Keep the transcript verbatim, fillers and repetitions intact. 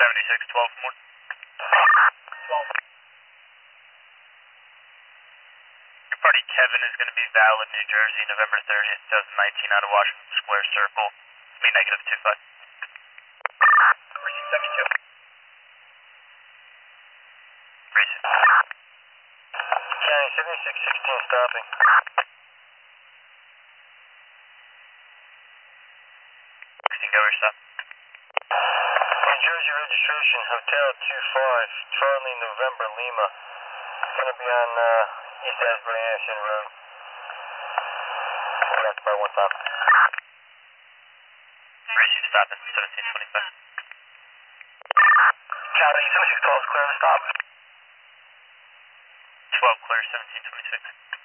seventy-six twelve more. twelve. Your party Kevin is going to be valid New Jersey, November thirtieth, twenty nineteen out of Washington Square Circle. Me negative two five. Racing seventy-two. Racing. County seventy-six sixteen stopping. Racing go or stop. New Jersey registration, Hotel two five, Charlie November Lima. Gonna be on uh, East Asbury Anderson Road. We're out by one stop. Racing stopping, seventeen twenty-five. County seventy-six twelve is clear to stop. twelve clear, seventeen twenty-six.